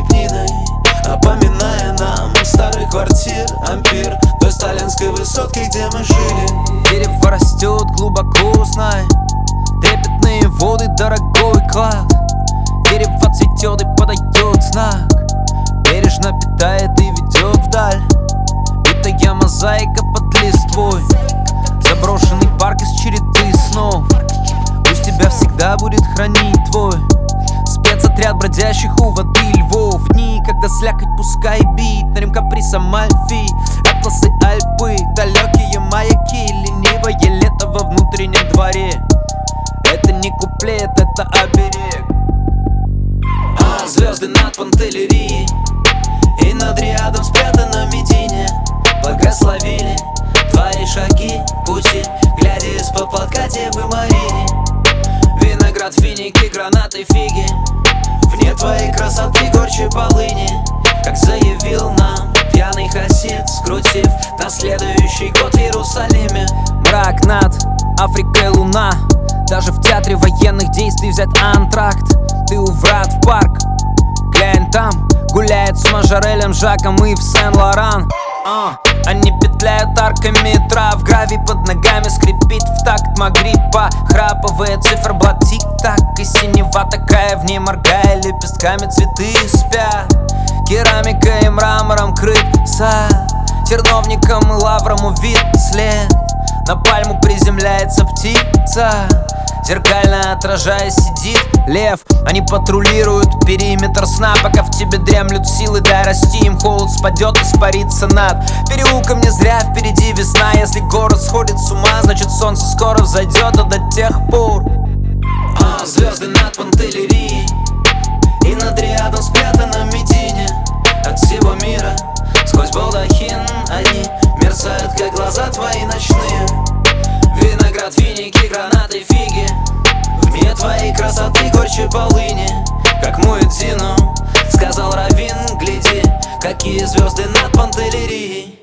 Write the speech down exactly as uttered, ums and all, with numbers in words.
степниной, напоминая нам старых квартир ампир той сталинской высотки, где мы жили. Дерево растет глубоко, знай, трепетные воды, дорогой клад. Дерево цветет и подает знак, бережно питает и ведет вдаль. Битая мозаика под листвой, заброшенный парк из череды снов. Пусть тебя всегда будет хранить твой спецотряд бродящих у воды львов. Дни, когда слякоть пускай бит на рем каприса Мальфи, атласы Альпы, далекие маяки, ленивое лето во внутреннем дворе. Это не куплет, это оберег. А звезды над Пантелерией и над Риадом спрятано Медине благословили твои шаги в пути, глядя из-под платка Девы Марии. Виноград, финики, гранаты, фиги, вне твоей красоты горче полыни, как заявил нам пьяный хасид, скрутив на следующий год в Иерусалиме. Мрак над Африкой, луна, даже в театре военных действий взять антракт. Ты у врат в парк, глянь там, гуляет с Мажорелем, Жаком и в Сен-Лоран. uh, Они петляют арками трав, гравий под ногами скрипит в такт Магриппа. Храповые циферблат тик-так, и синева такая, в ней моргая лепестками цветы спят. Керамика и мрамором крыт сад, терновником и лавром увид след. На пальму приземляется птица, зеркально отражаясь сидит лев. Они патрулируют периметр сна, пока в тебе дремлют силы, дай расти им, холод спадет, испарится над переулком. Не зря впереди весна, если город сходит с ума, значит солнце скоро взойдет, а до тех пор а звезды над Пантелерией и над Риадом спрятано Медине от всего мира. Сквозь балдахин они мерцают, как глаза твои ночные. Виноград, финики, гранаты, фиги, вне твоей красоты горче полыни, как Муэдзину сказал Равин, гляди, какие звезды над Пантелерией.